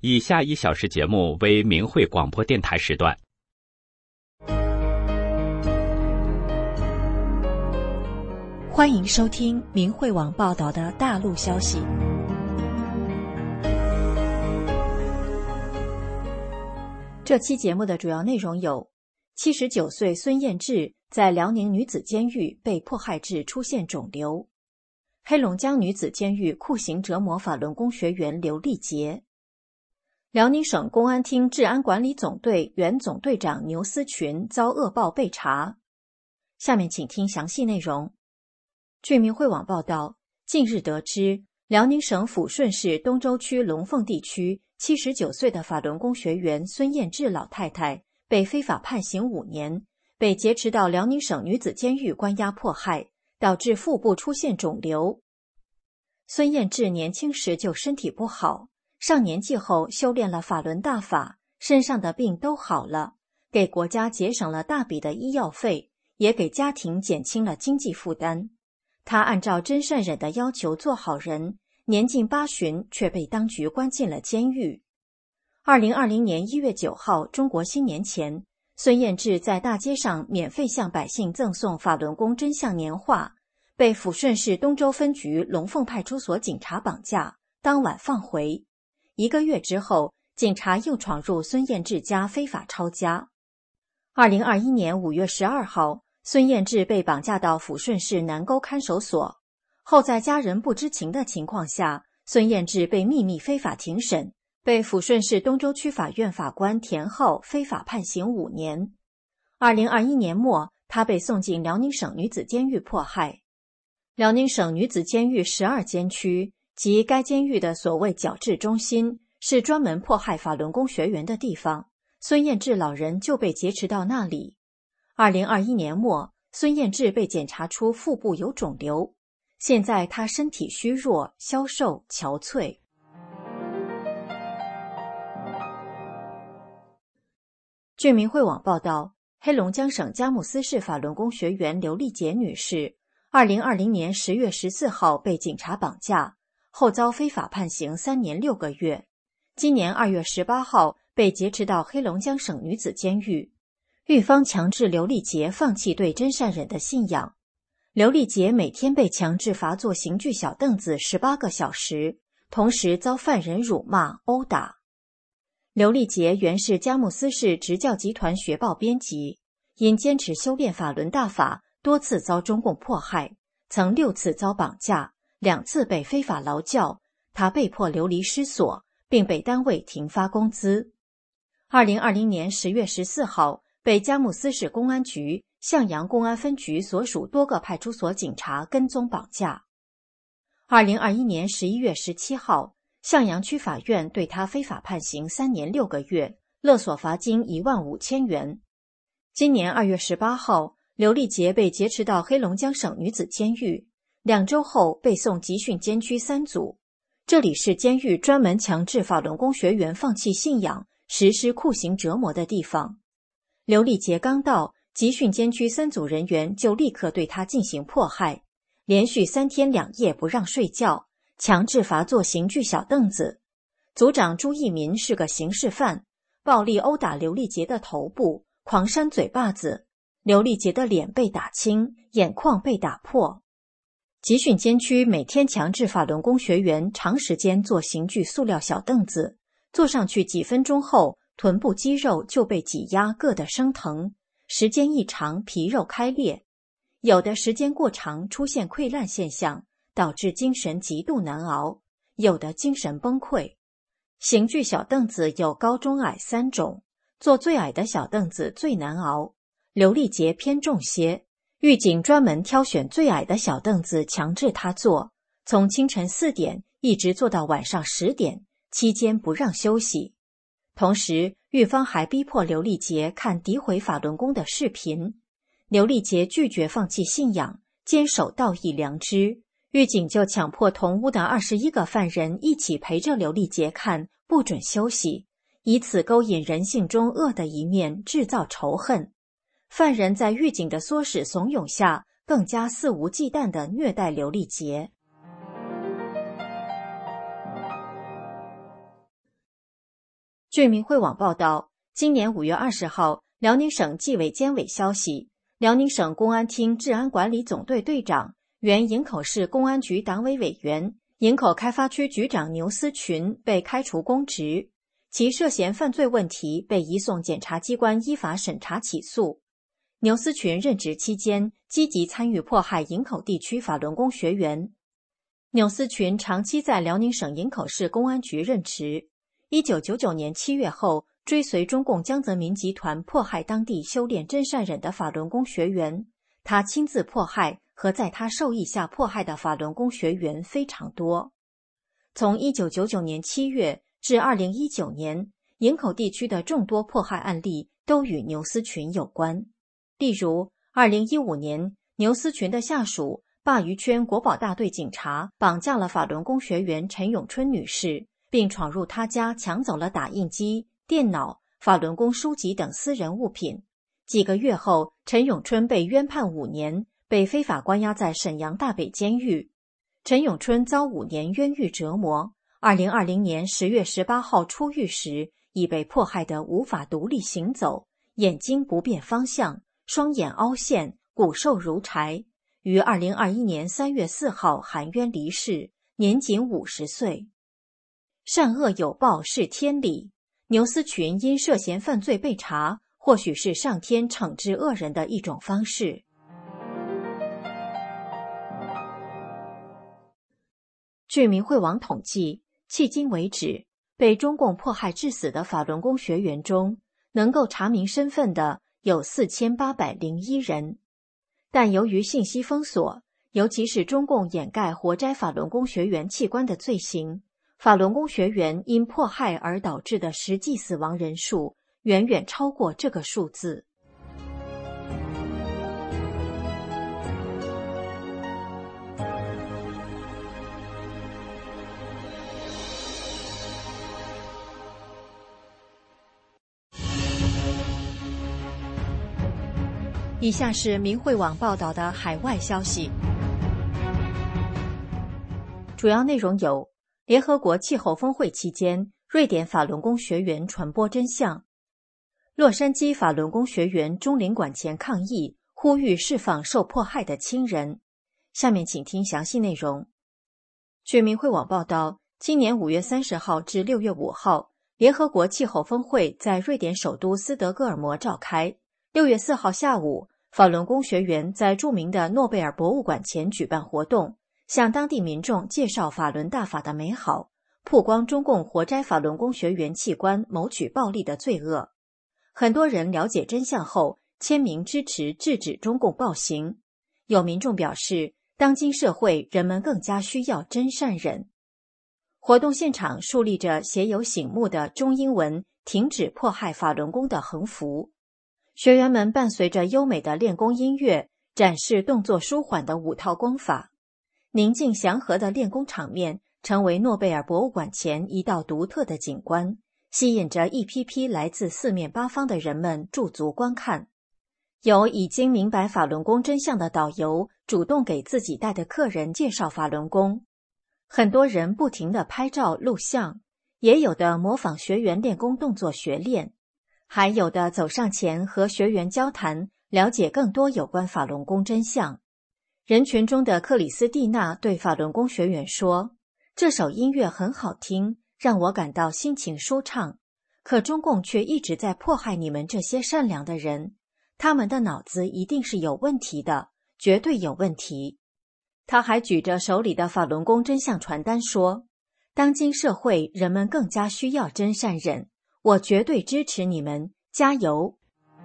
以下1小时节目为明慧广播电台时段。 欢迎收听明慧网报道的大陆消息。这期节目的主要内容有：79岁孙燕志在辽宁女子监狱被迫害致出现肿瘤；黑龙江女子监狱酷刑折磨法轮功学员刘丽杰；辽宁省公安厅治安管理总队原总队长牛思群遭恶报被查。下面请听详细内容。据明慧网报道，近日得知，辽宁省抚顺市东洲区龙凤地区79岁的法轮功学员孙燕志老太太被非法判刑5年，被劫持到辽宁省女子监狱关押迫害，导致腹部出现肿瘤。孙燕志年轻时就身体不好，上年纪后修炼了法轮大法，身上的病都好了，给国家节省了大笔的医药费，也给家庭减轻了经济负担。他按照真善忍的要求做好人，年近80却被当局关进了监狱。2020年1月9号中国新年前，孙燕志在大街上免费向百姓赠送法轮功真相年画，被抚顺市东洲分局龙凤派出所警察绑架，当晚放回。1个月之后，警察又闯入孙燕志家非法抄家。2021年5月12号，孙燕志被绑架到抚顺市南沟看守所，后在家人不知情的情况下，孙燕志被秘密非法庭审，被抚顺市东洲区法院法官田浩非法判刑5年。2021年末，他被送进辽宁省女子监狱迫害。辽宁省女子监狱12监区及该监狱的所谓矫治中心，是专门迫害法轮功学员的地方，孙燕志老人就被劫持到那里。2021年末，孙燕志被检查出腹部有肿瘤，现在他身体虚弱、消瘦、憔悴。据明慧网报道，黑龙江省佳木斯市法轮功学员刘丽杰女士2020年10月14号被警察绑架，后遭非法判刑3年6个月。今年2月18号被劫持到黑龙江省女子监狱。狱方强制刘丽杰放弃对真善忍的信仰。刘丽杰每天被强制罚坐刑具小凳子18个小时，同时遭犯人辱骂、殴打。刘丽杰原是佳木斯市执教集团学报编辑，因坚持修炼法轮大法，多次遭中共迫害，曾6次遭绑架，2次被非法劳教，他被迫流离失所，并被单位停发工资。2020年10月14号，被佳木斯市公安局向阳公安分局所属多个派出所警察跟踪绑架。2021年11月17号，向阳区法院对他非法判刑3年6个月，勒索罚金15000元。今年2月18号，刘丽杰被劫持到黑龙江省女子监狱，2周后被送集训监区3组。这里是监狱专门强制法轮功学员放弃信仰、实施酷刑折磨的地方。刘丽杰刚到，集训监区3组人员就立刻对他进行迫害，连续3天2夜不让睡觉，强制罚坐刑具小凳子。组长朱一民是个刑事犯，暴力殴打刘丽杰的头部，狂扇嘴巴子，刘丽杰的脸被打青，眼眶被打破。集训监区每天强制法轮功学员长时间坐刑具塑料小凳子，坐上去几分钟后，臀部肌肉就被挤压硌得生疼，时间一长皮肉开裂，有的时间过长出现溃烂现象，导致精神极度难熬，有的精神崩溃。刑具小凳子有高中矮3种，坐最矮的小凳子最难熬，刘丽杰偏重些，狱警专门挑选最矮的小凳子强制他坐，从清晨4点一直坐到晚上10点，期间不让休息。同时，狱方还逼迫刘丽杰看诋毁法轮功的视频。刘丽杰拒绝放弃信仰，坚守道义良知，狱警就强迫同屋的21个犯人一起陪着刘丽杰看，不准休息，以此勾引人性中恶的一面，制造仇恨。犯人在狱警的唆使怂恿下，更加肆无忌惮地虐待刘丽杰。 据明慧网报道，今年5月20号，辽宁省纪委监委消息，辽宁省公安厅治安管理总队队长、原营口市公安局党委委员、营口开发区局长牛思群被开除公职，其涉嫌犯罪问题被移送检察机关依法审查起诉。牛思群任职期间，积极参与迫害营口地区法轮功学员。牛思群长期在辽宁省营口市公安局任职。1999年7月后，追随中共江泽民集团迫害当地修炼真善忍的法轮功学员，他亲自迫害和在他授意下迫害的法轮功学员非常多。从1999年7月至2019年，营口地区的众多迫害案例都与牛思群有关。例如，2015年，牛思群的下属鲅鱼圈国保大队警察绑架了法轮功学员陈永春女士，并闯入他家抢走了打印机、电脑、法轮功书籍等私人物品。几个月后，陈永春被冤判5年，被非法关押在沈阳大北监狱。陈永春遭5年冤狱折磨，2020年10月18号出狱时，已被迫害得无法独立行走，眼睛不辨方向，双眼凹陷，骨瘦如柴，于2021年3月4号含冤离世，年仅50岁。善恶有报是天理，牛思群因涉嫌犯罪被查，或许是上天惩治恶人的一种方式。据明慧网统计，迄今为止，被中共迫害致死的法轮功学员中，能够查明身份的有4801人。但由于信息封锁，尤其是中共掩盖活摘法轮功学员器官的罪行，法轮功学员因迫害而导致的实际死亡人数远远超过这个数字。以下是明慧网报道的海外消息，主要内容有：联合国气候峰会期间，瑞典法轮功学员传播真相；洛杉矶法轮功学员中领馆前抗议，呼吁释放受迫害的亲人。下面请听详细内容。据明慧网报道，今年5月30号至6月5号，联合国气候峰会在瑞典首都斯德哥尔摩召开。6月4号下午，法轮功学员在著名的诺贝尔博物馆前举办活动，向当地民众介绍法轮大法的美好，曝光中共活摘法轮功学员器官谋取暴利的罪恶。很多人了解真相后，签名支持制止中共暴行。有民众表示，当今社会人们更加需要真善忍。活动现场竖立着写有醒目的中英文“停止迫害法轮功”的横幅。学员们伴随着优美的练功音乐，展示动作舒缓的5套功法。宁静祥和的练功场面成为诺贝尔博物馆前一道独特的景观，吸引着一批批来自四面八方的人们驻足观看。有已经明白法轮功真相的导游主动给自己带的客人介绍法轮功。很多人不停地拍照录像，也有的模仿学员练功动作学练，还有的走上前和学员交谈，了解更多有关法轮功真相。人群中的克里斯蒂娜对法轮功学员说，这首音乐很好听，让我感到心情舒畅，可中共却一直在迫害你们这些善良的人，他们的脑子一定是有问题的，绝对有问题。他还举着手里的法轮功真相传单说，当今社会人们更加需要真善忍，我绝对支持你们，加油！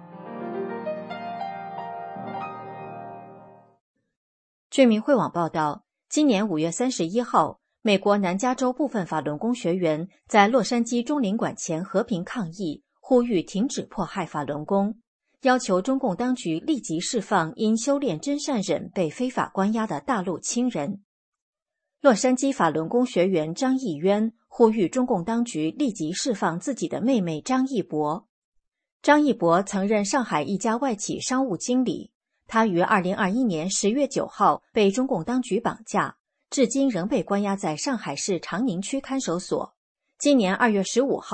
据明慧网报道，今年5月31号，美国南加州部分法轮功学员在洛杉矶中领馆前和平抗议，呼吁停止迫害法轮功，要求中共当局立即释放因修炼真善忍被非法关押的大陆亲人。洛杉矶法轮功学员张义渊呼吁中共当局立即释放自己的妹妹张义博。张义博曾任上海一家外企商务经理，他于2021年10月9号被中共当局绑架，至今仍被关押在上海市长宁区看守所。今年2月15号，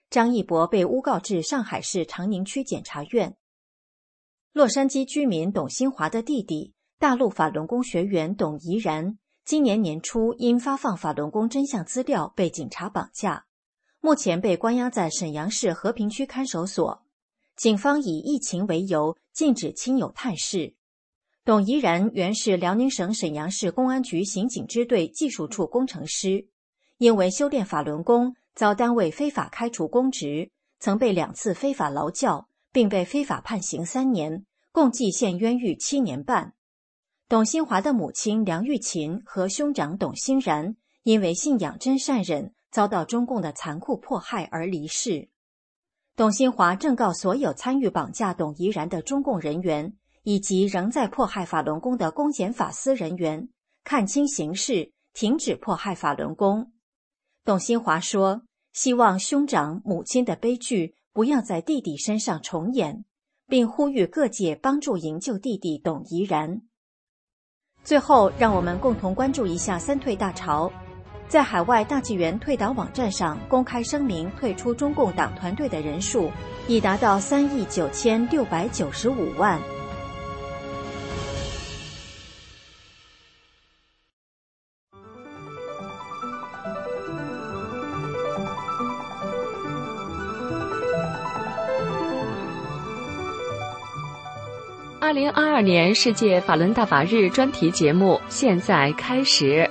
张义博被诬告至上海市长宁区检察院。洛杉矶居民董新华的弟弟，大陆法轮功学员董怡然，今年年初因发放法轮功真相资料被警察绑架，目前被关押在沈阳市和平区看守所。警方以疫情为由禁止亲友探视。董怡然原是辽宁省沈阳市公安局刑警支队技术处工程师，因为修炼法轮功遭单位非法开除公职，曾被2次非法劳教，并被非法判刑3年，共计现冤狱7年半。董新华的母亲梁玉琴和兄长董欣然因为信仰真善忍，遭到中共的残酷迫害而离世。董新华正告所有参与绑架董怡然的中共人员，以及仍在迫害法轮功的公检法司人员，看清形势，停止迫害法轮功。董新华说，希望兄长母亲的悲剧不要在弟弟身上重演，并呼吁各界帮助营救弟弟董怡然。最后，让我们共同关注一下三退大潮。在海外大纪元退党网站上公开声明退出中共党团队的人数已达到3.9695亿。 2022年世界法轮大法日专题节目现在开始。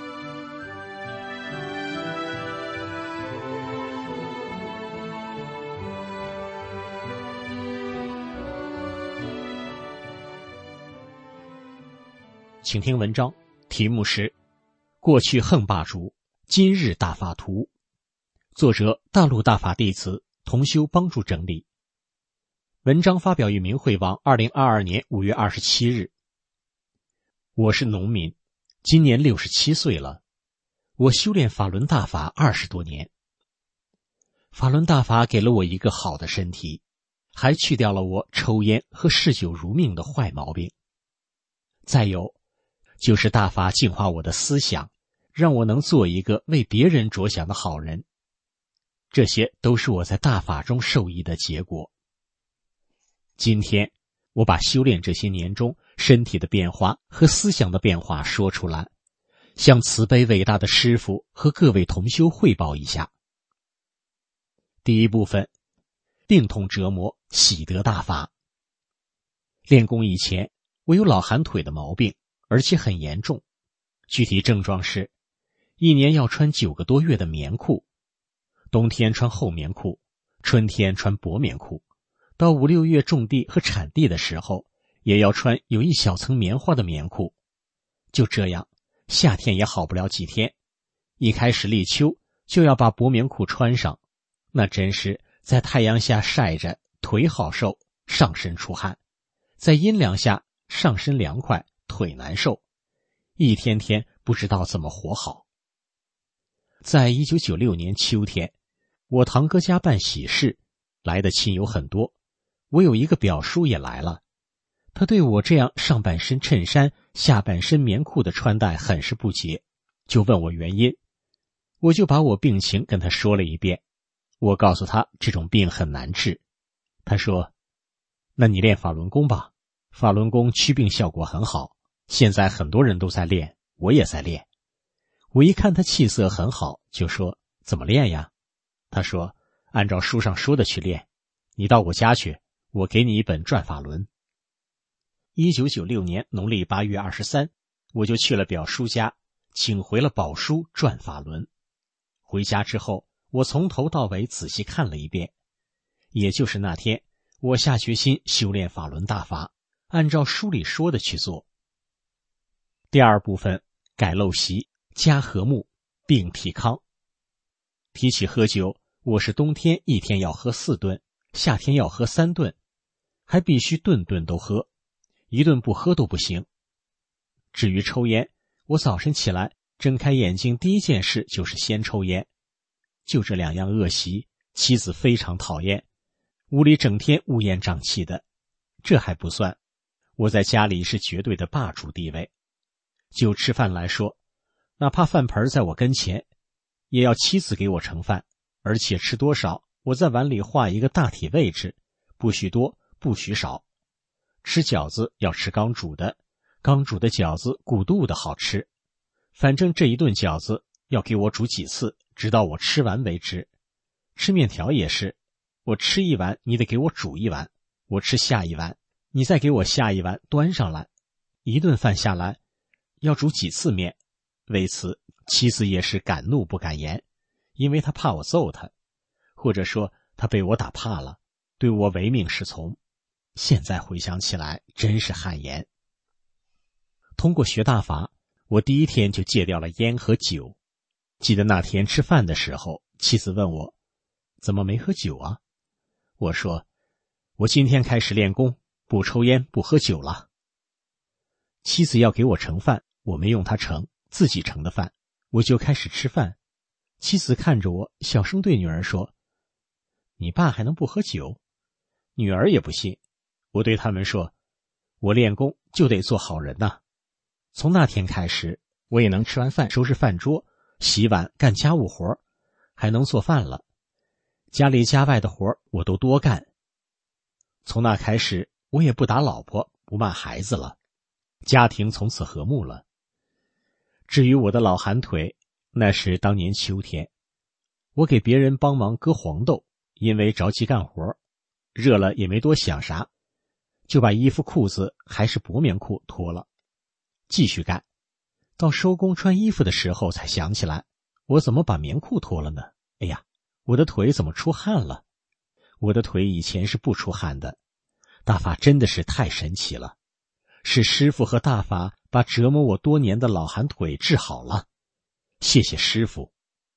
请听文章，题目是《过去横霸主，今日大法图》，作者大陆大法弟子同修帮助整理。文章发表于明慧网2022年5月27日。我是农民，今年67岁了。我修炼法轮大法20多年。法轮大法给了我一个好的身体，还去掉了我抽烟和嗜酒如命的坏毛病。再有，就是大法净化我的思想，让我能做一个为别人着想的好人。这些都是我在大法中受益的结果。今天，我把修炼这些年中身体的变化和思想的变化说出来，向慈悲伟大的师父和各位同修汇报一下。第一部分，病痛折磨，喜得大法。练功以前，我有老寒腿的毛病，而且很严重。具体症状是，1年要穿9个多月的棉裤，冬天穿厚棉裤，春天穿薄棉裤，到5、6月种地和铲地的时候，也要穿有一小层棉花的棉裤。就这样，夏天也好不了几天。一开始立秋，就要把薄棉裤穿上，那真是在太阳下晒着，腿好受，上身出汗；在阴凉下，上身凉快，腿难受，一天天不知道怎么活好。在1996年秋天，我堂哥家办喜事，来的亲友很多，我有一个表叔也来了。他对我这样上半身衬衫、下半身棉裤的穿戴很是不解，就问我原因。我就把我病情跟他说了一遍，我告诉他这种病很难治。他说，那你练法轮功吧，法轮功祛病效果很好，现在很多人都在练，我也在练。我一看他气色很好，就说，怎么练呀？他说，按照书上说的去练，你到我家去，我给你一本转法轮。1996年农历8月23，我就去了表叔家，请回了宝书转法轮。回家之后，我从头到尾仔细看了一遍。也就是那天，我下决心修炼法轮大法，按照书里说的去做。第二部分，改陋习，家和睦，病体康。提起喝酒，我是冬天一天要喝4顿，夏天要喝3顿，还必须顿顿都喝，一顿不喝都不行。至于抽烟，我早晨起来睁开眼睛第一件事就是先抽烟。就这2样恶习，妻子非常讨厌，屋里整天乌烟瘴气的。这还不算，我在家里是绝对的霸主地位。就吃饭来说，哪怕饭盆在我跟前，也要妻子给我盛饭，而且吃多少我在碗里画一个大体位置，不许多，不许少。吃饺子要吃刚煮的，刚煮的饺子鼓肚的好吃。反正这一顿饺子要给我煮几次，直到我吃完为止。吃面条也是，我吃一碗，你得给我煮一碗，我吃下一碗，你再给我下一碗端上来。一顿饭下来要煮几次面，为此妻子也是敢怒不敢言，因为她怕我揍她，或者说她被我打怕了，对我唯命是从。现在回想起来真是汗颜。通过学大法，我第一天就戒掉了烟和酒。记得那天吃饭的时候，妻子问我怎么没喝酒啊？我说我今天开始练功，不抽烟不喝酒了。妻子要给我盛饭，我没用她盛，自己盛的饭，我就开始吃饭。妻子看着我，小声对女儿说，你爸还能不喝酒？女儿也不信。我对他们说，我练功就得做好人呐。从那天开始，我也能吃完饭收拾饭桌，洗碗干家务活，还能做饭了。家里家外的活我都多干。从那开始，我也不打老婆，不骂孩子了，家庭从此和睦了。至于我的老寒腿，那是当年秋天，我给别人帮忙割黄豆，因为着急干活，热了也没多想啥，就把衣服裤子还是薄棉裤脱了，继续干。到收工穿衣服的时候才想起来，我怎么把棉裤脱了呢？哎呀，我的腿怎么出汗了？我的腿以前是不出汗的。大法真的是太神奇了，是师父和大法把折磨我多年的老寒腿治好了。谢谢师父。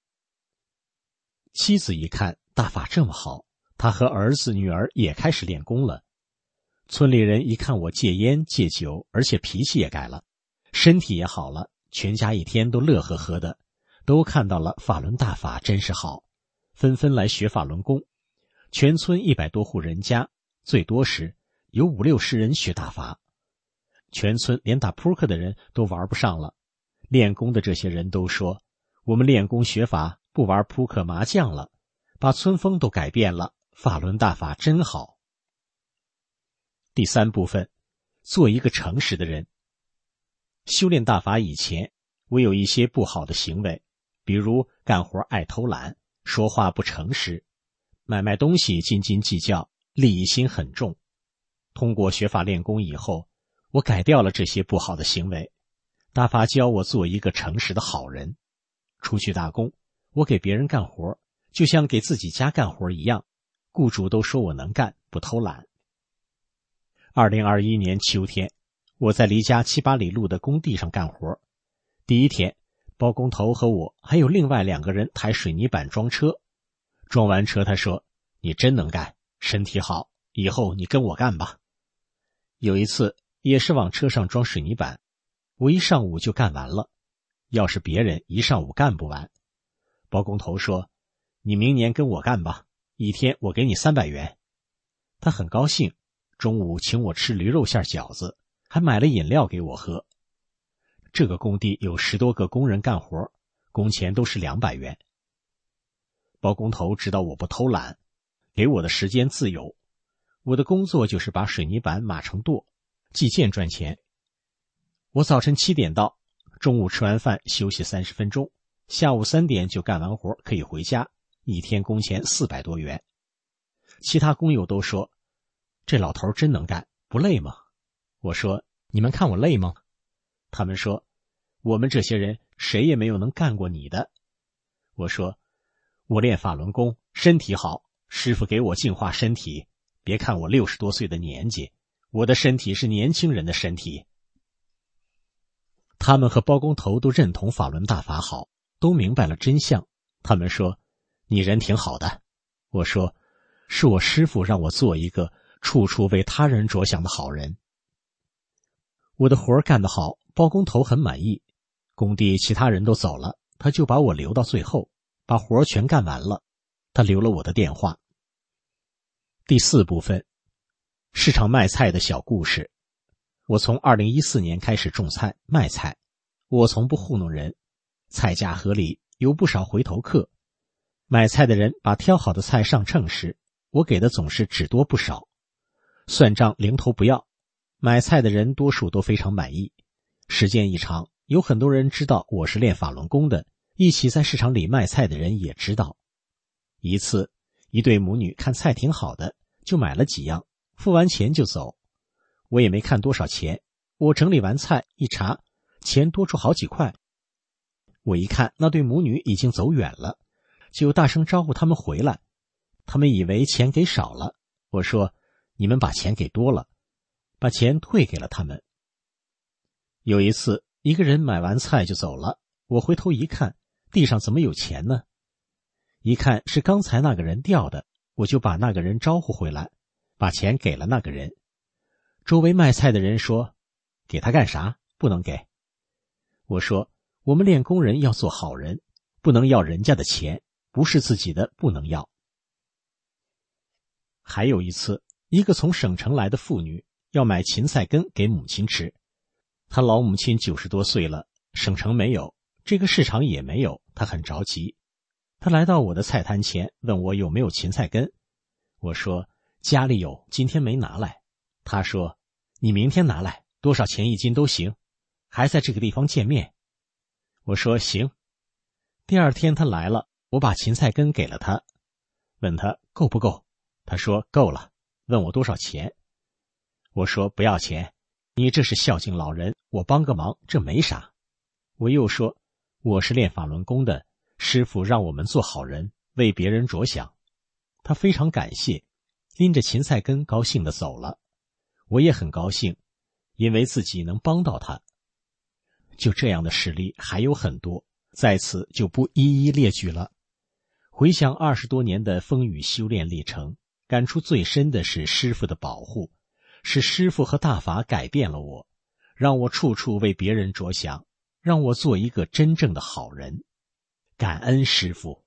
妻子一看大法这么好，他和儿子女儿也开始练功了。村里人一看我戒烟戒酒，而且脾气也改了，身体也好了，全家一天都乐呵呵的，都看到了法轮大法真是好，纷纷来学法轮功。全村100多户人家，最多时有50-60人学大法。全村连打扑克的人都玩不上了，练功的这些人都说，我们练功学法不玩扑克麻将了，把村风都改变了，法轮大法真好。第3部分，做一个诚实的人。修炼大法以前，我有一些不好的行为，比如干活爱偷懒，说话不诚实，买卖东西斤斤计较，利益心很重。通过学法练功以后，我改掉了这些不好的行为。大法教我做一个诚实的好人。出去打工，我给别人干活，就像给自己家干活一样，雇主都说我能干，不偷懒。2021年秋天，我在离家7-8里路的工地上干活。第一天，包工头和我还有另外2个人抬水泥板装车。装完车他说，你真能干，身体好，以后你跟我干吧。有一次也是往车上装水泥板，我一上午就干完了，要是别人一上午干不完。包工头说，你明年跟我干吧，一天我给你300元。他很高兴，中午请我吃驴肉馅饺子，还买了饮料给我喝。这个工地有10多个工人干活，工钱都是200元。包工头知道我不偷懒，给我的时间自由。我的工作就是把水泥板码成垛，计件赚钱。我早晨7点到，中午吃完饭休息30分钟，下午3点就干完活可以回家，一天工钱400多元。其他工友都说，这老头真能干，不累吗？我说，你们看我累吗？他们说，我们这些人谁也没有能干过你的。我说，我练法轮功，身体好，师父给我净化身体，别看我60多岁的年纪，我的身体是年轻人的身体。他们和包工头都认同法轮大法好，都明白了真相。他们说，你人挺好的。我说，是我师父让我做一个处处为他人着想的好人。我的活干得好，包工头很满意。工地其他人都走了，他就把我留到最后，把活全干完了。他留了我的电话。第4部分，市场卖菜的小故事。我从2014年开始种菜卖菜，我从不糊弄人，菜价合理，有不少回头客。 买菜的人把挑好的菜上秤时，我给的总是只多不少，算账零头不要。买菜的人多数都非常满意。时间一长，有很多人知道我是练法轮功的，一起在市场里卖菜的人也知道。一次，一对母女看菜挺好的，就买了几样，付完钱就走。我也没看多少钱，我整理完菜一查，钱多出好几块。我一看那对母女已经走远了，就大声招呼他们回来。他们以为钱给少了，我说你们把钱给多了，把钱退给了他们。有一次，一个人买完菜就走了，我回头一看，地上怎么有钱呢？一看是刚才那个人掉的，我就把那个人招呼回来，把钱给了那个人。周围卖菜的人说，给他干啥？不能给。我说，我们练功人要做好人，不能要人家的钱，不是自己的不能要。还有一次，一个从省城来的妇女要买芹菜根给母亲吃。她老母亲90多岁了，省城没有，这个市场也没有，她很着急。她来到我的菜摊前，问我有没有芹菜根。我说家里有，今天没拿来。她说你明天拿来，多少钱一斤都行，还在这个地方见面。我说行。第二天她来了，我把芹菜根给了她，问她够不够。她说够了，问我多少钱。我说不要钱，你这是孝敬老人，我帮个忙，这没啥。我又说我是练法轮功的，师父让我们做好人，为别人着想。他非常感谢，拎着芹菜根高兴地走了。我也很高兴，因为自己能帮到他。就这样的事例还有很多，在此就不一一列举了。回想20多年的风雨修炼历程，感触最深的是师父的保护，是师父和大法改变了我，让我处处为别人着想，让我做一个真正的好人。感恩师父。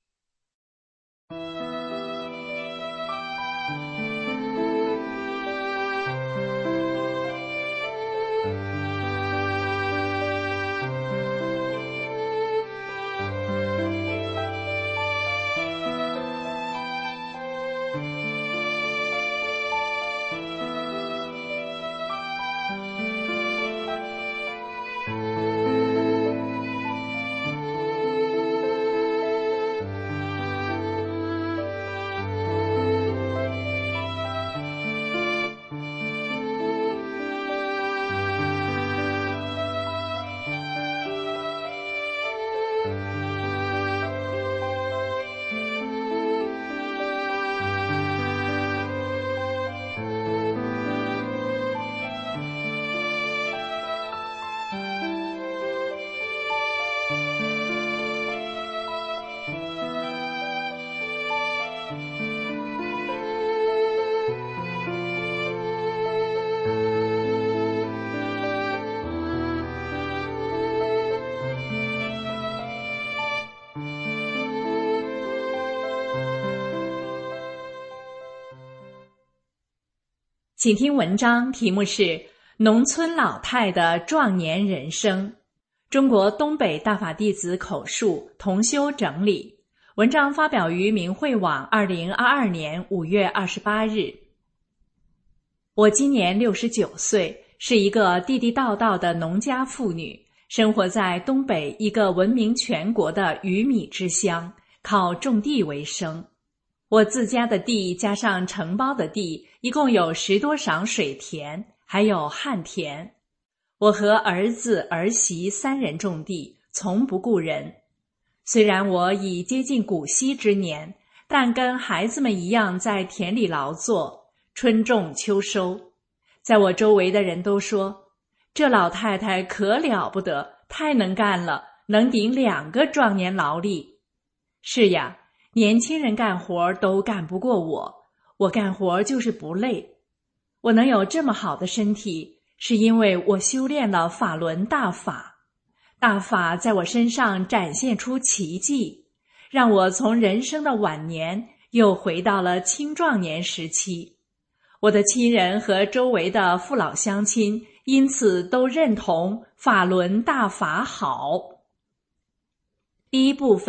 请听文章，题目是《农村老太的壮年人生》，中国东北大法弟子口述，同修整理。文章发表于明慧网2022年5月28日。我今年69岁，是一个地地道道的农家妇女，生活在东北一个闻名全国的鱼米之乡，靠种地为生。我自家的地加上承包的地，一共有10多晌水田，还有旱田。我和儿子儿媳3人种地，从不雇人。虽然我已接近古稀之年，但跟孩子们一样在田里劳作，春种秋收。在我周围的人都说，这老太太可了不得，太能干了，能顶2个壮年劳力。是呀，年轻人干活都干不过我干活就是不累。我能有这么好的身体，是因为我修炼了法轮大法。大法在我身上展现出奇迹，让我从人生的晚年又回到了青壮年时期。我的亲人和周围的父老乡亲因此都认同法轮大法好。第一部分，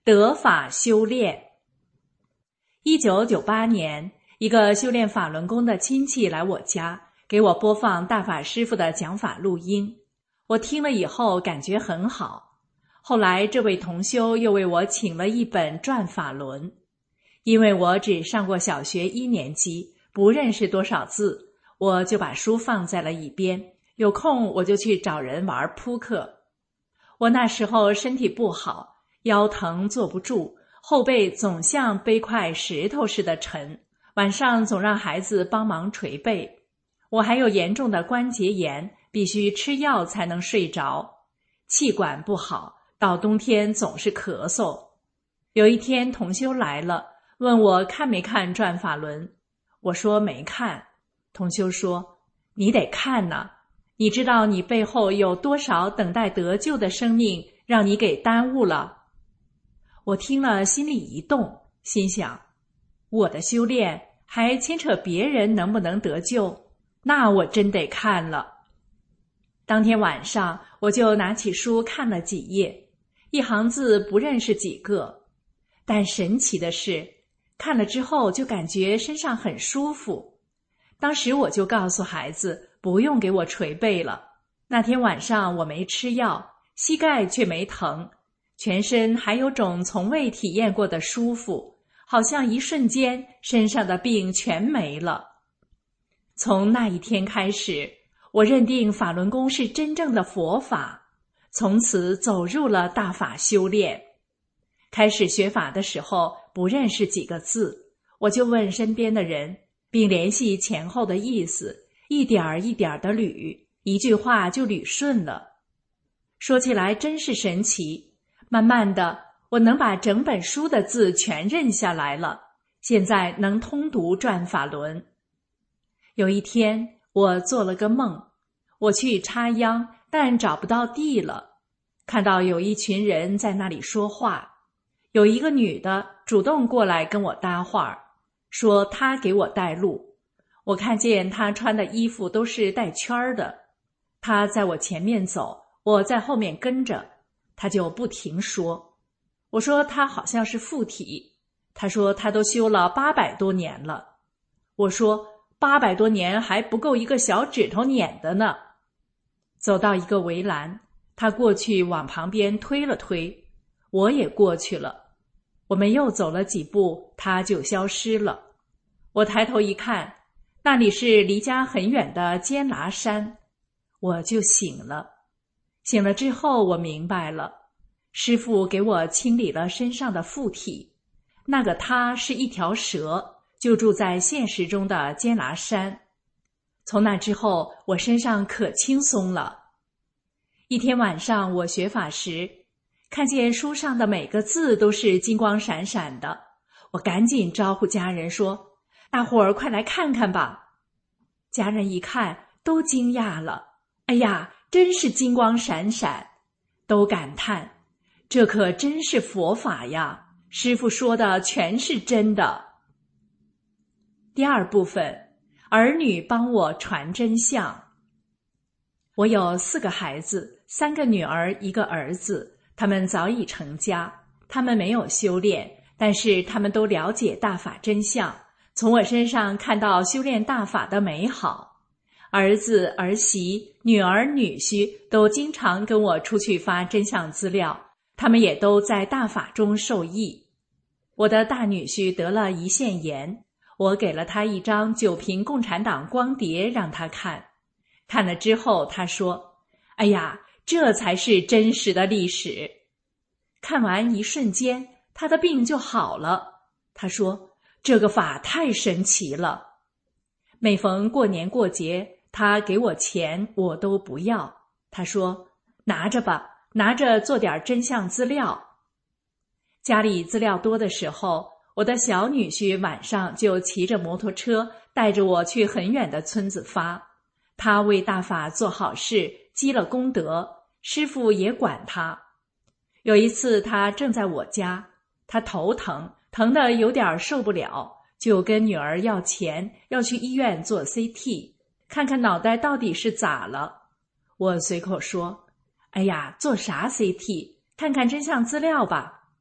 得法修炼。1998年，一个修炼法轮功的亲戚来我家，给我播放大法师父的讲法录音。我听了以后感觉很好。后来这位同修又为我请了一本转法轮。因为我只上过小学1年级，不认识多少字，我就把书放在了一边，有空我就去找人玩扑克。我那时候身体不好，腰疼坐不住，后背总像背块石头似的沉，晚上总让孩子帮忙捶背。我还有严重的关节炎，必须吃药才能睡着。气管不好，到冬天总是咳嗽。有一天同修来了，问我看没看转法轮。我说没看。同修说，你得看呢，你知道你背后有多少等待得救的生命让你给耽误了。我听了心里一动，心想，我的修炼还牵扯别人能不能得救，那我真得看了。当天晚上我就拿起书看了几页，一行字不认识几个，但神奇的是，看了之后就感觉身上很舒服。当时我就告诉孩子不用给我捶背了。那天晚上我没吃药，膝盖却没疼，全身还有种从未体验过的舒服，好像一瞬间身上的病全没了。从那一天开始，我认定法轮功是真正的佛法，从此走入了大法修炼。开始学法的时候不认识几个字，我就问身边的人，并联系前后的意思，一点一点地捋，一句话就捋顺了。说起来真是神奇，慢慢的我能把整本书的字全认下来了，现在能通读转法轮。有一天我做了个梦，我去插秧，但找不到地了，看到有一群人在那里说话，有一个女的主动过来跟我搭话，说她给我带路。我看见她穿的衣服都是带圈的，她在我前面走，我在后面跟着，她就不停说。我说她好像是附体，她说她都修了800多年了。我说800多年还不够一个小指头捻的呢。走到一个围栏，他过去往旁边推了推，我也过去了。我们又走了几步，他就消失了。我抬头一看，那里是离家很远的尖喇山，我就醒了。醒了之后我明白了，师父给我清理了身上的附体，那个他是一条蛇，就住在现实中的尖喇山。从那之后我身上可轻松了。一天晚上我学法时，看见书上的每个字都是金光闪闪的，我赶紧招呼家人说，大伙儿快来看看吧。家人一看都惊讶了，哎呀，真是金光闪闪，都感叹，这可真是佛法呀，师父说的全是真的。第二部分，儿女帮我传真相。我有4个孩子，3个女儿1个儿子，他们早已成家，他们没有修炼，但是他们都了解大法真相，从我身上看到修炼大法的美好。儿子、儿媳、女儿、女婿都经常跟我出去发真相资料，他们也都在大法中受益。我的大女婿得了胰腺炎，我给了他一张9瓶共产党光碟让他看，看了之后他说，哎呀，这才是真实的历史。看完一瞬间他的病就好了，他说这个法太神奇了。每逢过年过节，他给我钱我都不要，他说拿着吧，拿着做点真相资料。家里资料多的时候，我的小女婿晚上就骑着摩托车带着我去很远的村子发，他为大法做好事，积了功德，师父也管他。有一次他正在我家，他头疼，疼得有点受不了，就跟女儿要钱，要去医院做 CT， 看看脑袋到底是咋了。我随口说，哎呀，做啥 CT， 看看真相资料吧。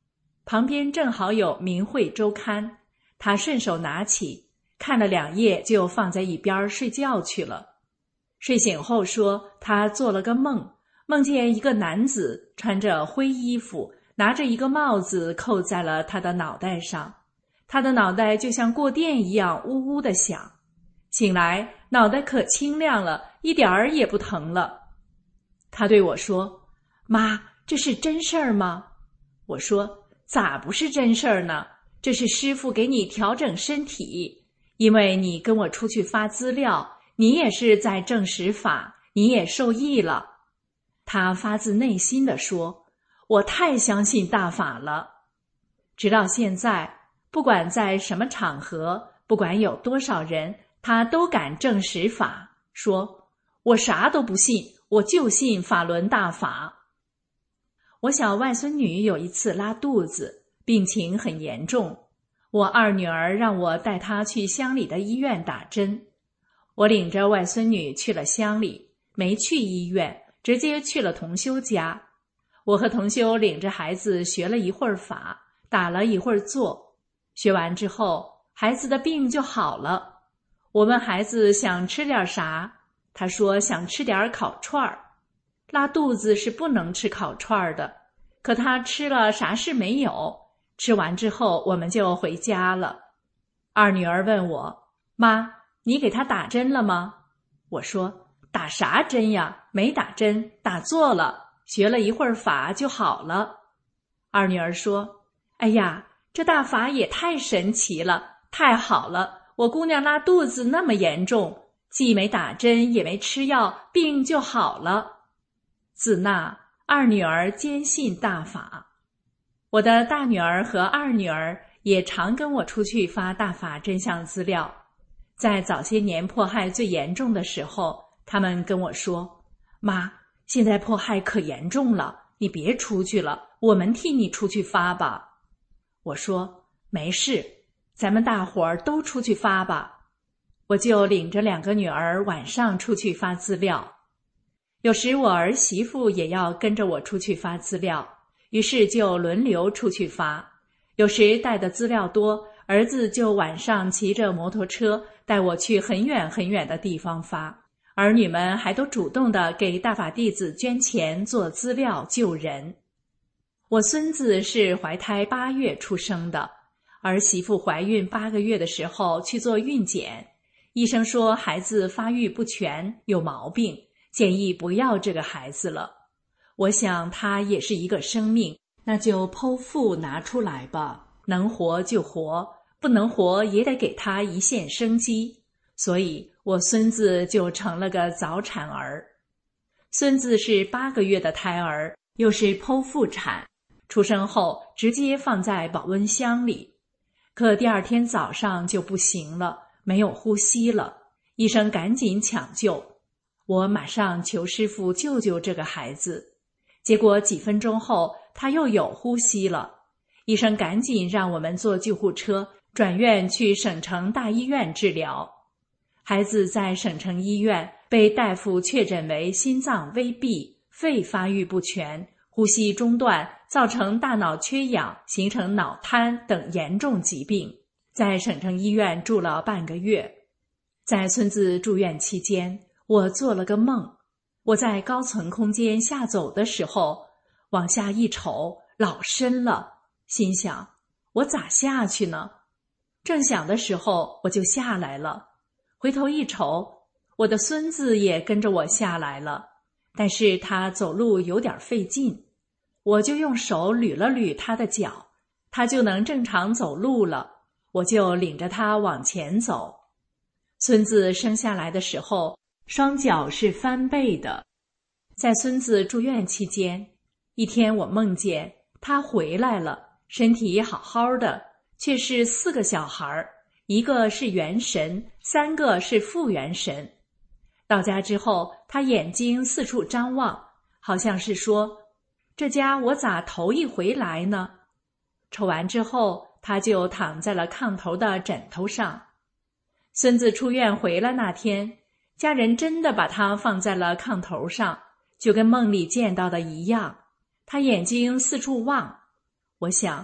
旁边正好有《明慧周刊》，他顺手拿起，看了2页就放在一边睡觉去了。睡醒后说他做了个梦，梦见一个男子穿着灰衣服，拿着一个帽子扣在了他的脑袋上，他的脑袋就像过电一样呜呜地响。醒来脑袋可清亮了，一点儿也不疼了。他对我说：妈，这是真事儿吗？我说：咋不是真事儿呢？这是师父给你调整身体，因为你跟我出去发资料，你也是在证实法，你也受益了。他发自内心地说：我太相信大法了。直到现在，不管在什么场合，不管有多少人，他都敢证实法，说我啥都不信，我就信法轮大法。我小外孙女有一次拉肚子，病情很严重，我2女儿让我带她去乡里的医院打针。我领着外孙女去了乡里，没去医院，直接去了同修家。我和同修领着孩子学了一会儿法，打了一会儿坐，学完之后孩子的病就好了。我问孩子想吃点啥，他说想吃点烤串儿。拉肚子是不能吃烤串儿的，可他吃了啥事没有。吃完之后我们就回家了。2女儿问我：妈，你给他打针了吗？我说：打啥针呀？没打针，打坐了，学了一会儿法就好了。2女儿说：哎呀，这大法也太神奇了，太好了，我姑娘拉肚子那么严重，既没打针也没吃药，病就好了。自那2女儿坚信大法。我的大女儿和2女儿也常跟我出去发大法真相资料。在早些年迫害最严重的时候，他们跟我说：妈，现在迫害可严重了，你别出去了，我们替你出去发吧。我说：没事，咱们大伙儿都出去发吧。我就领着2个女儿晚上出去发资料。有时我儿媳妇也要跟着我出去发资料，于是就轮流出去发。有时带的资料多，儿子就晚上骑着摩托车带我去很远很远的地方发。儿女们还都主动地给大法弟子捐钱做资料救人。我孙子是怀胎8月出生的，儿媳妇怀孕8个月的时候去做孕检，医生说孩子发育不全，有毛病，建议不要这个孩子了。我想他也是一个生命，那就剖腹拿出来吧，能活就活，不能活也得给他一线生机。所以我孙子就成了个早产儿。孙子是8个月的胎儿，又是剖腹产，出生后直接放在保温箱里。可第2天早上就不行了，没有呼吸了，医生赶紧抢救。我马上求师父救救这个孩子。结果几分钟后他又有呼吸了，医生赶紧让我们坐救护车转院去省城大医院治疗。孩子在省城医院被大夫确诊为心脏微闭、肺发育不全、呼吸中断，造成大脑缺氧，形成脑瘫等严重疾病，在省城医院住了半个月。在孙子住院期间，我做了个梦，我在高层空间下走的时候，往下一瞅，老深了，心想我咋下去呢？正想的时候我就下来了，回头一瞅，我的孙子也跟着我下来了，但是他走路有点费劲，我就用手捋了捋他的脚，他就能正常走路了，我就领着他往前走。孙子生下来的时候，双脚是翻背的。在孙子住院期间，一天我梦见他回来了，身体好好的，却是4个小孩，1个是元神，3个是副元神。到家之后，他眼睛四处张望，好像是说，这家我咋头一回来呢？瞅完之后，他就躺在了炕头的枕头上。孙子出院回来那天，家人真的把他放在了炕头上，就跟梦里见到的一样。他眼睛四处望，我想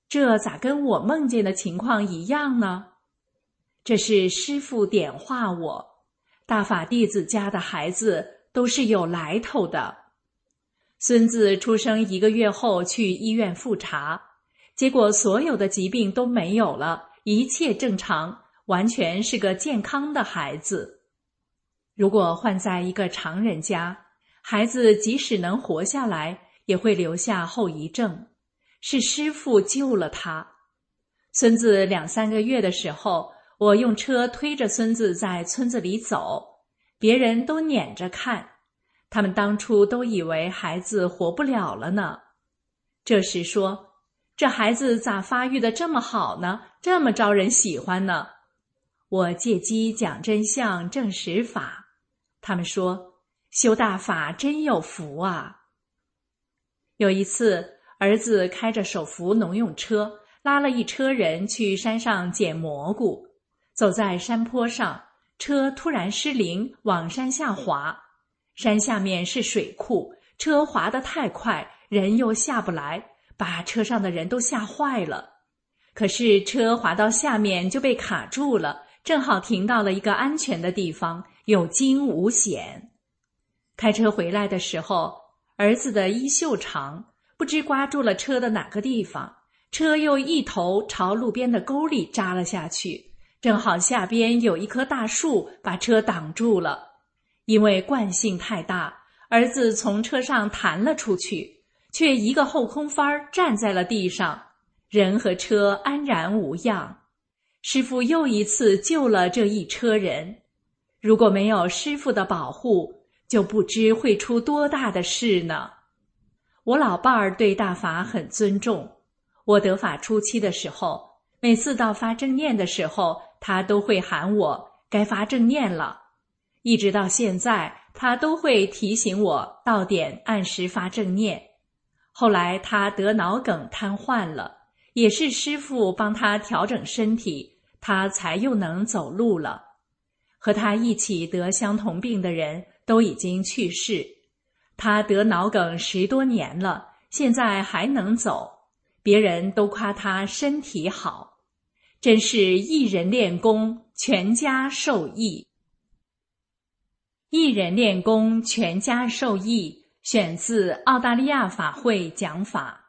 这咋跟我梦见的情况一样呢？这是师父点化我，大法弟子家的孩子都是有来头的。孙子出生1个月后去医院复查，结果所有的疾病都没有了，一切正常，完全是个健康的孩子。如果换在一个常人家，孩子即使能活下来，也会留下后遗症，是师父救了他。孙子2、3个月的时候，我用车推着孙子在村子里走，别人都撵着看，他们当初都以为孩子活不了了呢。这时说，这孩子咋发育得这么好呢？这么招人喜欢呢？我借机讲真相证实法，他们说，修大法真有福啊。有一次，儿子开着手扶农用车，拉了一车人去山上捡蘑菇。走在山坡上，车突然失灵，往山下滑。山下面是水库，车滑得太快，人又下不来，把车上的人都吓坏了。可是车滑到下面就被卡住了，正好停到了一个安全的地方，有惊无险。开车回来的时候，儿子的衣袖长，不知刮住了车的哪个地方，车又一头朝路边的沟里扎了下去。正好下边有一棵大树把车挡住了，因为惯性太大，儿子从车上弹了出去，却一个后空翻站在了地上，人和车安然无恙。师父又一次救了这一车人，如果没有师父的保护，就不知会出多大的事呢。我老伴儿对大法很尊重，我得法初期的时候，每次到发正念的时候，他都会喊我该发正念了，一直到现在他都会提醒我到点按时发正念。后来他得脑梗瘫痪了，也是师父帮他调整身体，他才又能走路了。和他一起得相同病的人都已经去世，他得脑梗10多年了，现在还能走，别人都夸他身体好。真是一人练功，全家受益。一人练功，全家受益，选自澳大利亚法会讲法。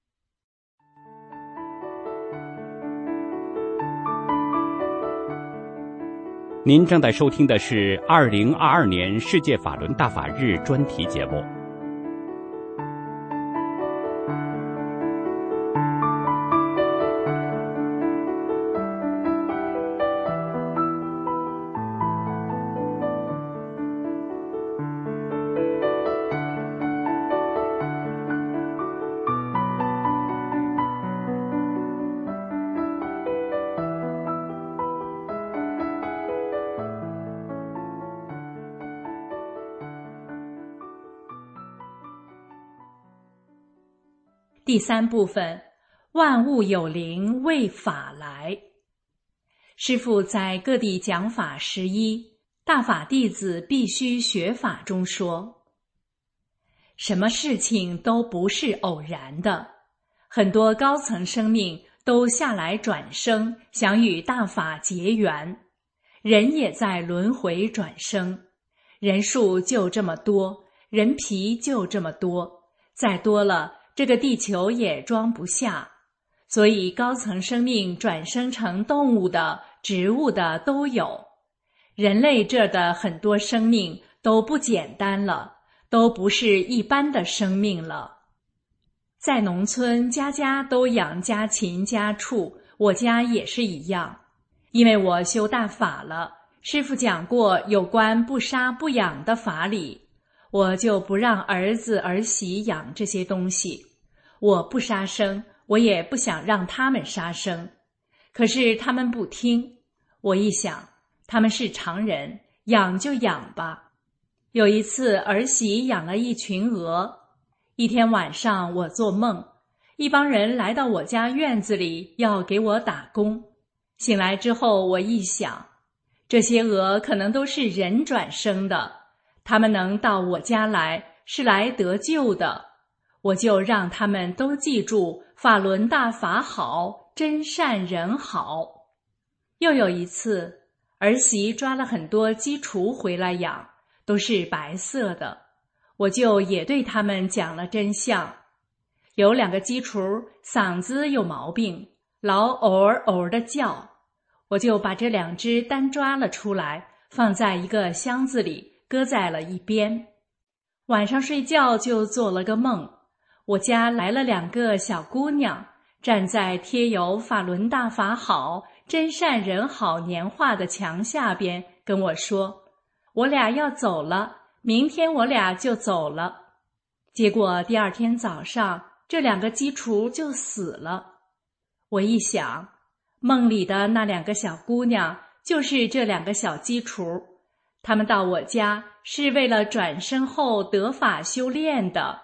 您正在收听的是2022年世界法轮大法日专题节目。 第3部分，万物有灵，为法来。师父在各地讲法11，大法弟子必须学法中说，什么事情都不是偶然的，很多高层生命都下来转生，想与大法结缘，人也在轮回转生，人数就这么多，人皮就这么多，再多了这个地球也装不下，所以高层生命转生成动物的、植物的都有。人类这的很多生命都不简单了，都不是一般的生命了。在农村，家家都养家禽家畜，我家也是一样。因为我修大法了，师父讲过有关不杀不养的法理，我就不让儿子儿媳养这些东西。我不杀生，我也不想让他们杀生。可是他们不听，我一想，他们是常人，养就养吧。有一次儿媳养了一群鹅，一天晚上我做梦，一帮人来到我家院子里要给我打工。醒来之后我一想，这些鹅可能都是人转生的，他们能到我家来是来得救的， 我就让他们都记住法轮大法好，真善人好。又有一次，儿媳抓了很多鸡雏回来养，都是白色的，我就也对他们讲了真相。有2个鸡雏嗓子有毛病，老偶尔偶尔的叫，我就把这2只单抓了出来，放在一个箱子里，搁在了一边。晚上睡觉就做了个梦，我家来了2个小姑娘，站在贴有法轮大法好，真善人好年画的墙下边，跟我说我俩要走了，明天我俩就走了。结果第2天早上，这2个鸡雏就死了。我一想，梦里的那2个小姑娘就是这2个小鸡雏，她们到我家是为了转生后得法修炼的。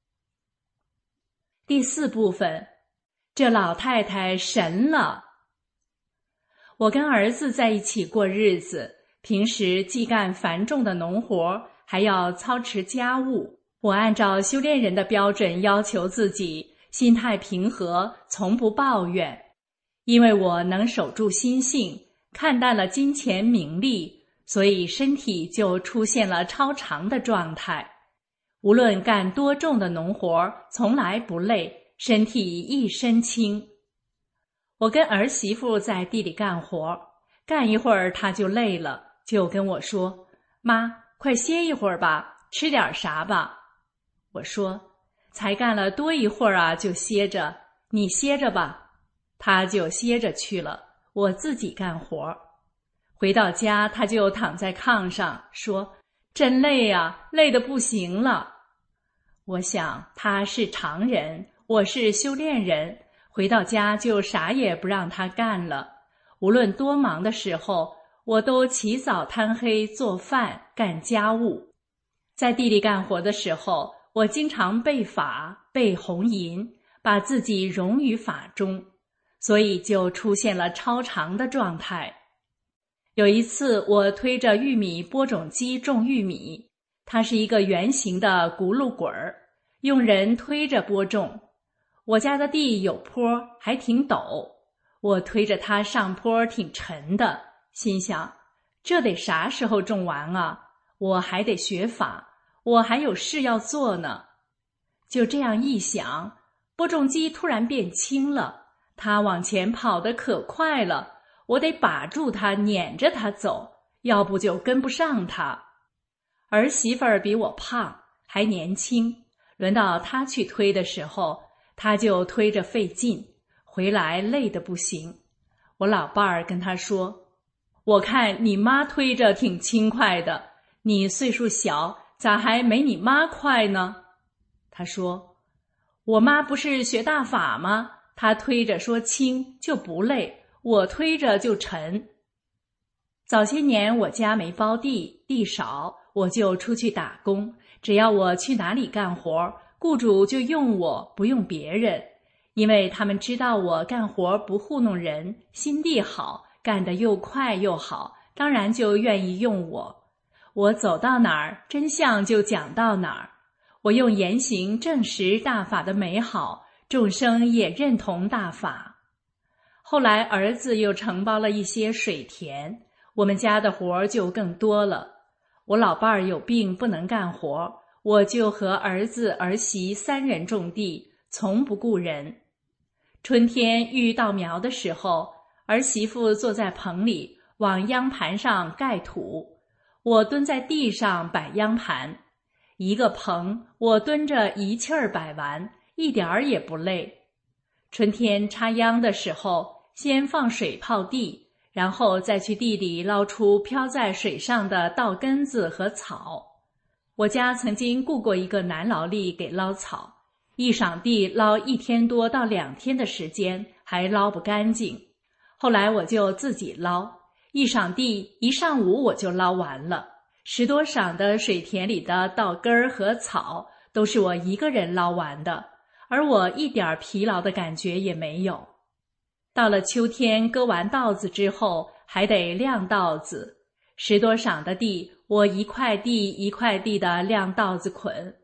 第4部分，这老太太神了。我跟儿子在一起过日子，平时既干繁重的农活，还要操持家务。我按照修炼人的标准要求自己，心态平和，从不抱怨。因为我能守住心性，看淡了金钱名利，所以身体就出现了超常的状态。无论干多重的农活，从来不累，身体一身轻。我跟儿媳妇在地里干活，干一会儿她就累了，就跟我说：“妈，快歇一会儿吧，吃点啥吧。”我说：“才干了多一会儿啊，就歇着，你歇着吧。”她就歇着去了，我自己干活。回到家，她就躺在炕上说：“真累啊，累得不行了。”我想她是常人，我是修炼人，回到家就啥也不让她干了。无论多忙的时候，我都起早贪黑做饭干家务。在地里干活的时候，我经常背法背红银，把自己融于法中，所以就出现了超常的状态。有一次，我推着玉米播种机种玉米，它是一个圆形的轱辘滚儿，用人推着播种。我家的地有坡，还挺陡，我推着它上坡挺沉的，心想这得啥时候种完啊？我还得学法，我还有事要做呢。就这样一想，播种机突然变轻了，它往前跑得可快了，我得把住它，撵着它走，要不就跟不上它。儿媳妇儿比我胖，还年轻，轮到她去推的时候，她就推着费劲，回来累得不行。我老伴儿跟她说：“我看你妈推着挺轻快的，你岁数小，咋还没你妈快呢？”她说：“我妈不是学大法吗？她推着说轻就不累，我推着就沉。”早些年我家没包地，地少，我就出去打工，只要我去哪里干活，雇主就用我，不用别人，因为他们知道我干活不糊弄人，心地好，干得又快又好，当然就愿意用我。我走到哪儿，真相就讲到哪儿。我用言行证实大法的美好，众生也认同大法。后来儿子又承包了一些水田，我们家的活就更多了。我老伴儿有病不能干活，我就和儿子儿媳3人种地，从不顾人。春天遇稻苗的时候，儿媳妇坐在棚里往秧盘上盖土，我蹲在地上摆秧盘。一个棚我蹲着一气儿摆完，一点儿也不累。春天插秧的时候，先放水泡地，然后再去地里捞出漂在水上的稻根子和草。我家曾经雇过一个男劳力给捞草，一晌地捞1天多到2天的时间，还捞不干净。后来我就自己捞，一晌地1上午我就捞完了。10多晌的水田里的稻根儿和草都是我一个人捞完的，而我一点疲劳的感觉也没有。到了秋天割完稻子之后，还得晾稻子，10多晌的地，我一块地一块地的晾稻子捆。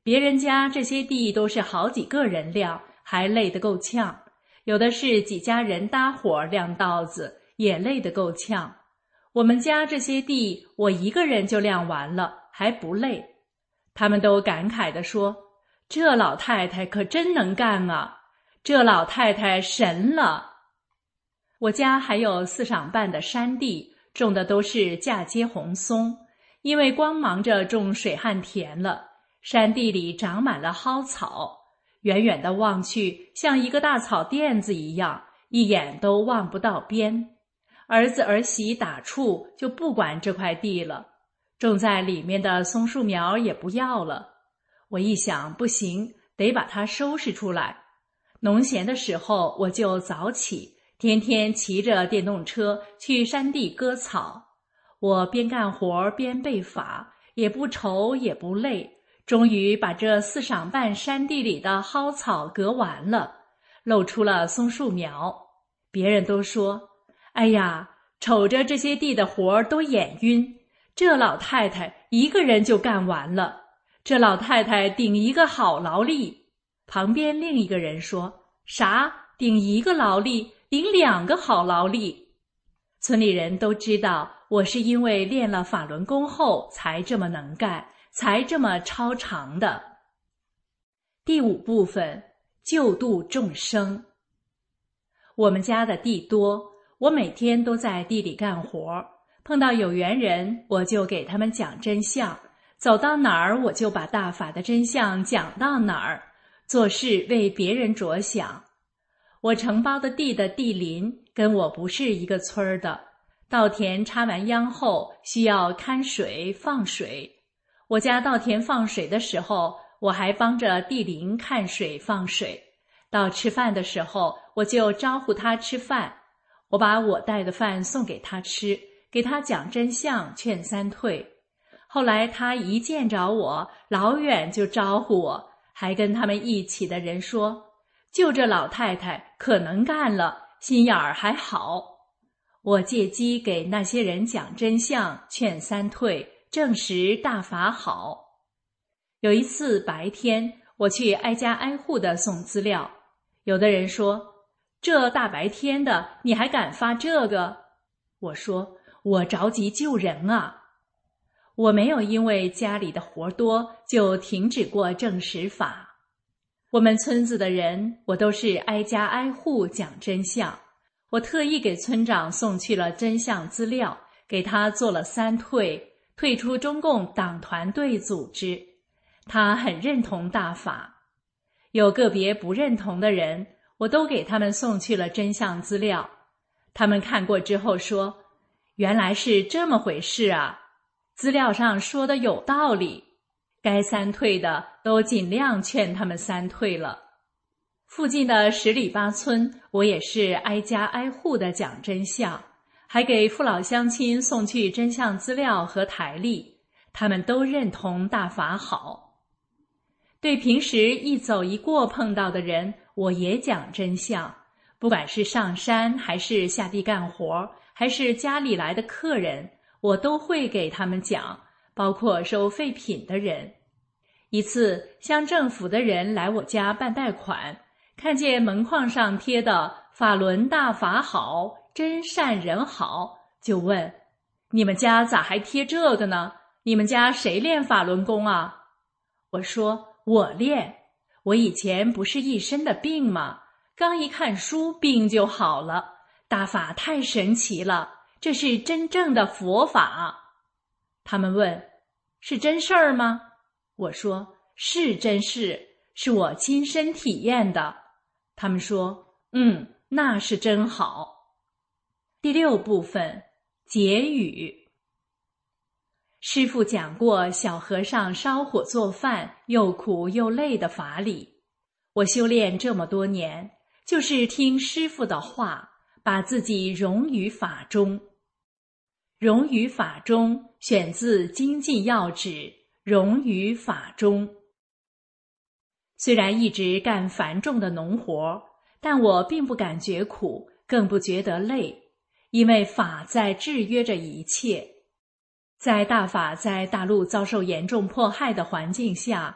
别人家这些地都是好几个人晾，还累得够呛，有的是几家人搭伙晾稻子，也累得够呛。我们家这些地，我一个人就晾完了，还不累。他们都感慨地说，这老太太可真能干啊，这老太太神了。我家还有4晌半的山地，种的都是嫁接红松，因为光忙着种水旱田了，山地里长满了蒿草，远远地望去像一个大草甸子一样，一眼都望不到边。儿子儿媳打怵就不管这块地了，种在里面的松树苗也不要了。我一想不行，得把它收拾出来。农闲的时候我就早起，天天骑着电动车去山地割草。我边干活边背法，也不愁也不累，终于把这4晌半山地里的蒿草割完了，露出了松树苗。别人都说，哎呀，瞅着这些地的活都眼晕，这老太太一个人就干完了，这老太太顶一个好劳力。旁边另一个人说，啥？顶一个劳力？顶2个好劳力。村里人都知道我是因为练了法轮功后才这么能干，才这么超常的。第5部分，救度众生。我们家的地多，我每天都在地里干活，碰到有缘人，我就给他们讲真相，走到哪儿我就把大法的真相讲到哪儿，做事为别人着想。我承包的地的地邻跟我不是一个村儿的，稻田插完秧后需要看水放水。我家稻田放水的时候，我还帮着地邻看水放水。到吃饭的时候，我就招呼他吃饭。我把我带的饭送给他吃，给他讲真相，劝3退。后来他一见着我，老远就招呼我，还跟他们一起的人说，就这老太太可能干了，心眼儿还好。我借机给那些人讲真相，劝3退，证实大法好。有一次白天，我去挨家挨户的送资料，有的人说，这大白天的你还敢发这个？我说，我着急救人啊。我没有因为家里的活多就停止过证实法。我们村子的人，我都是挨家挨户讲真相。我特意给村长送去了真相资料，给他做了3退，退出中共党团队组织。他很认同大法。有个别不认同的人，我都给他们送去了真相资料。他们看过之后说，原来是这么回事啊，资料上说的有道理。该3退的都尽量劝他们3退了。附近的10里8村，我也是挨家挨户的讲真相，还给父老乡亲送去真相资料和台历，他们都认同大法好。对平时一走一过碰到的人，我也讲真相，不管是上山还是下地干活，还是家里来的客人，我都会给他们讲，包括收废品的人。一次乡政府的人来我家办贷款，看见门框上贴的法轮大法好，真善人好，就问，你们家咋还贴这个呢？你们家谁练法轮功啊？我说，我练，我以前不是一身的病吗？刚一看书病就好了，大法太神奇了，这是真正的佛法。他们问，是真事儿吗？我说，是真事，是我亲身体验的。他们说，那是真好。第6部分，结语。师父讲过小和尚烧火做饭又苦又累的法理，我修炼这么多年，就是听师父的话，把自己融于法中。融于法中选自精进要旨，融于法中。虽然一直干繁重的农活，但我并不感觉苦，更不觉得累，因为法在制约着一切。在大法在大陆遭受严重迫害的环境下，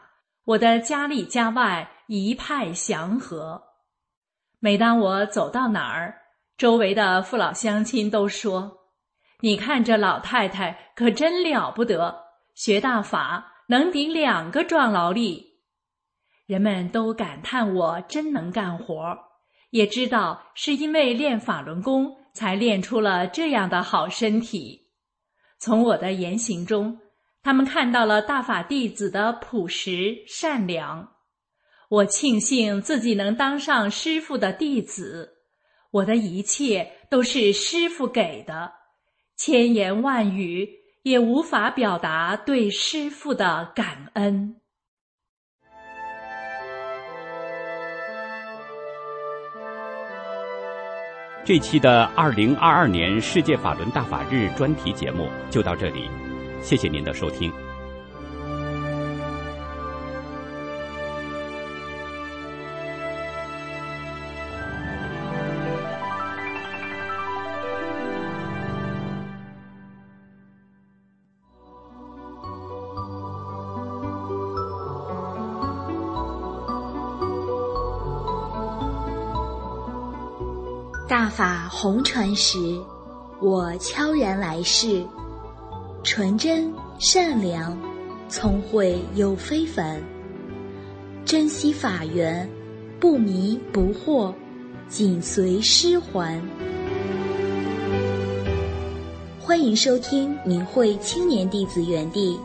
我的家里家外一派祥和。每当我走到哪儿，周围的父老乡亲都说：“你看这老太太可真了不得，学大法能顶2个壮劳力。”人们都感叹我真能干活，也知道是因为练法轮功才练出了这样的好身体。从我的言行中，他们看到了大法弟子的朴实善良。我庆幸自己能当上师父的弟子，我的一切都是师父给的，千言万语也无法表达对师父的感恩。 这期的2022年世界法轮大法日专题节目就到这里，谢谢您的收听。 大法红传时，我悄然来世，纯真善良，聪慧又非凡，珍惜法缘，不迷不惑，紧随师还。欢迎收听明慧青年弟子园地。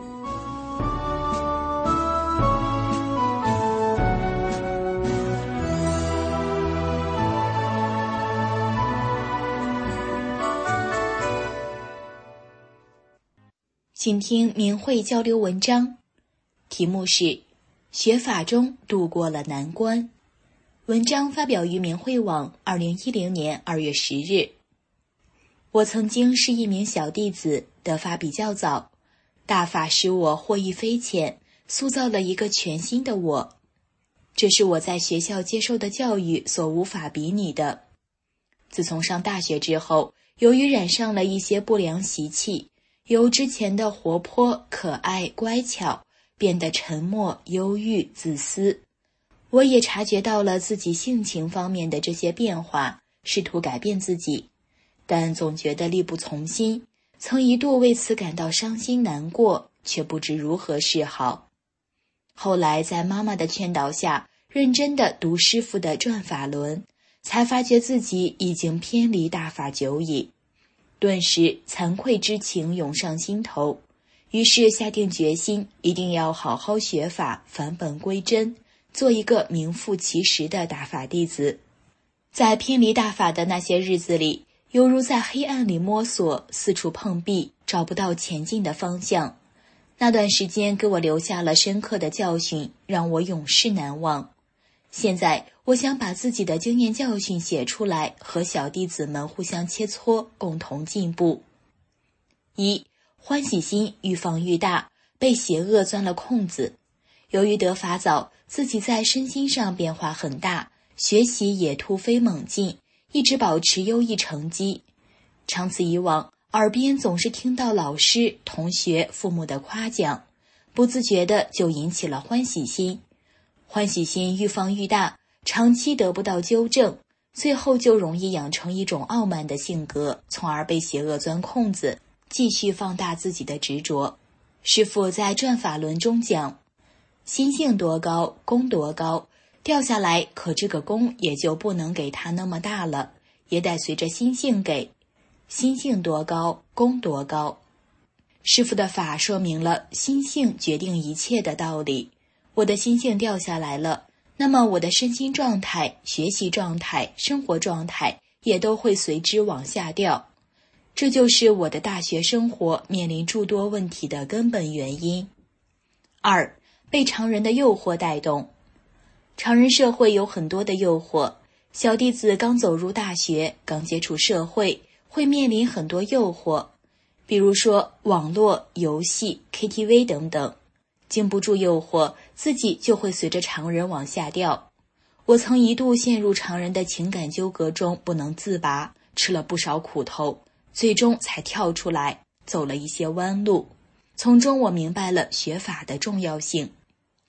请听明慧交流文章，题目是学法中度过了难关。文章发表于明慧网2010年2月10日。我曾经是一名小弟子，得法比较早，大法使我获益匪浅，塑造了一个全新的我。这是我在学校接受的教育所无法比拟的。自从上大学之后，由于染上了一些不良习气，由之前的活泼、可爱、乖巧，变得沉默、忧郁、自私。我也察觉到了自己性情方面的这些变化，试图改变自己，但总觉得力不从心，曾一度为此感到伤心难过，却不知如何是好。后来在妈妈的劝导下，认真地读师父的转法轮，才发觉自己已经偏离大法久矣。顿时惭愧之情涌上心头，于是下定决心，一定要好好学法，返本归真，做一个名副其实的大法弟子。在偏离大法的那些日子里，犹如在黑暗里摸索，四处碰壁，找不到前进的方向。那段时间给我留下了深刻的教训，让我永世难忘。现在我想把自己的经验教训写出来，和小弟子们互相切磋，共同进步。1. 欢喜心愈放愈大，被邪恶钻了空子。由于得法早，自己在身心上变化很大，学习也突飞猛进，一直保持优异成绩。长此以往，耳边总是听到老师、同学、父母的夸奖，不自觉地就引起了欢喜心。欢喜心愈放愈大，长期得不到纠正，最后就容易养成一种傲慢的性格，从而被邪恶钻空子，继续放大自己的执着。师父在转法轮中讲，心性多高，功多高，掉下来，可这个功也就不能给他那么大了，也得随着心性给。心性多高，功多高。师父的法说明了心性决定一切的道理。我的心性掉下来了，那么我的身心状态、学习状态、生活状态也都会随之往下掉。这就是我的大学生活面临诸多问题的根本原因。2. 被常人的诱惑带动。常人社会有很多的诱惑，小弟子刚走入大学，刚接触社会，会面临很多诱惑，比如说网络、游戏、KTV 等等。经不住诱惑，自己就会随着常人往下掉。我曾一度陷入常人的情感纠葛中不能自拔，吃了不少苦头，最终才跳出来，走了一些弯路。从中我明白了学法的重要性。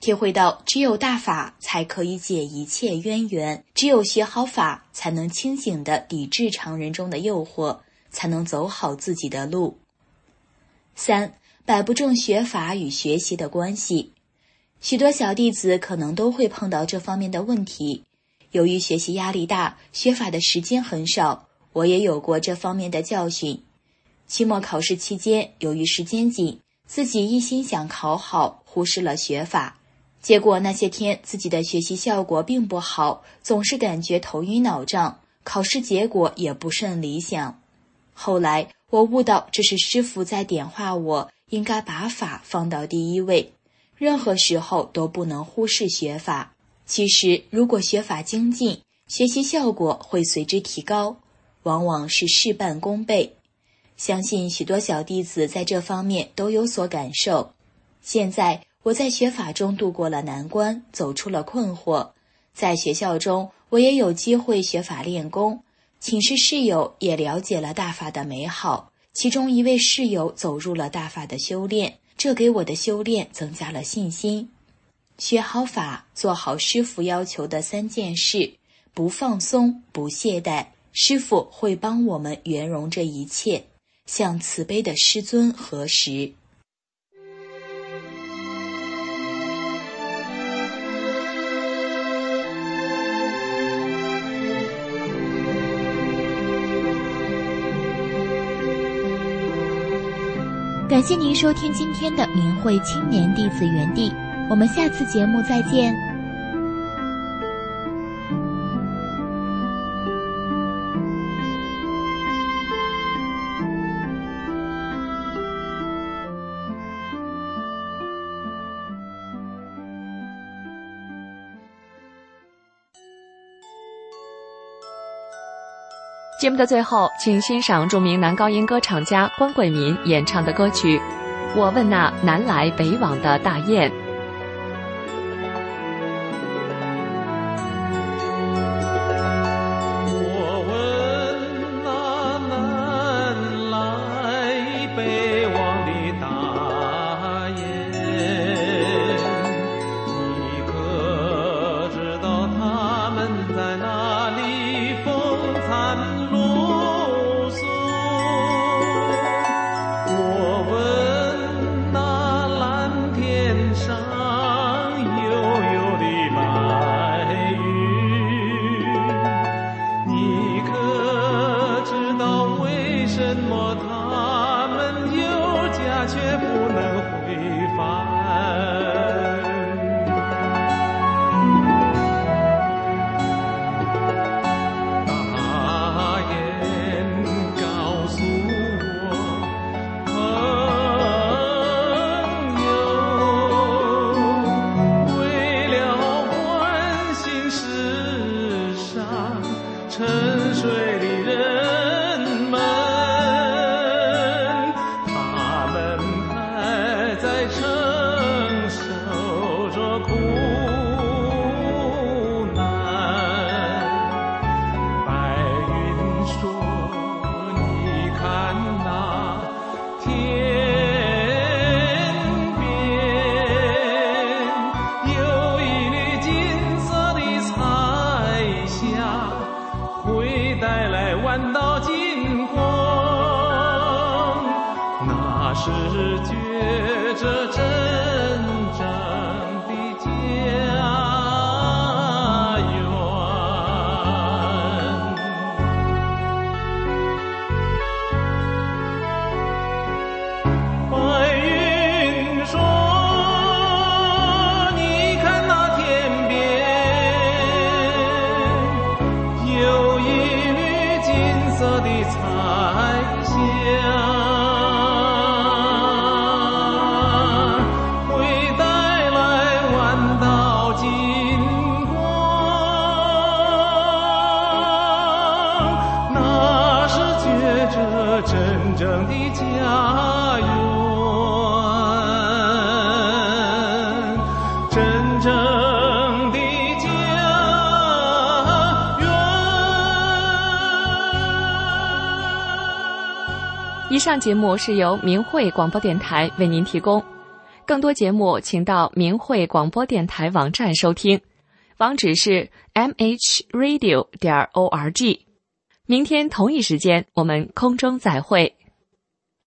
体会到只有大法才可以解一切渊源，只有学好法才能清醒地抵制常人中的诱惑，才能走好自己的路。3. 摆不正学法与学习的关系。许多小弟子可能都会碰到这方面的问题。由于学习压力大，学法的时间很少，我也有过这方面的教训。期末考试期间，由于时间紧，自己一心想考好，忽视了学法。结果那些天自己的学习效果并不好，总是感觉头晕脑胀，考试结果也不甚理想。后来我悟到，这是师父在点化我，应该把法放到第一位，任何时候都不能忽视学法。其实如果学法精进，学习效果会随之提高，往往是事半功倍。相信许多小弟子在这方面都有所感受。现在我在学法中度过了难关，走出了困惑。在学校中，我也有机会学法练功，寝室室友也了解了大法的美好，其中一位室友走入了大法的修炼，这给我的修炼增加了信心。学好法，做好师父要求的3件事，不放松，不懈怠，师父会帮我们圆融这一切，向慈悲的师尊核实。 感谢您收听今天的明慧青年弟子园地，我们下次节目再见。 节目的最后，请欣赏著名男高音歌唱家关贵民演唱的歌曲《我问那南来北往的大雁》。 是觉着真正的家园。白云说，你看那天边有一缕金色的彩霞，真正的家园，真正的家园。 以上节目是由明慧广播电台为您提供。 更多节目请到明慧广播电台网站收听，网址是 mhradio.org。明天同一时间我们空中再会。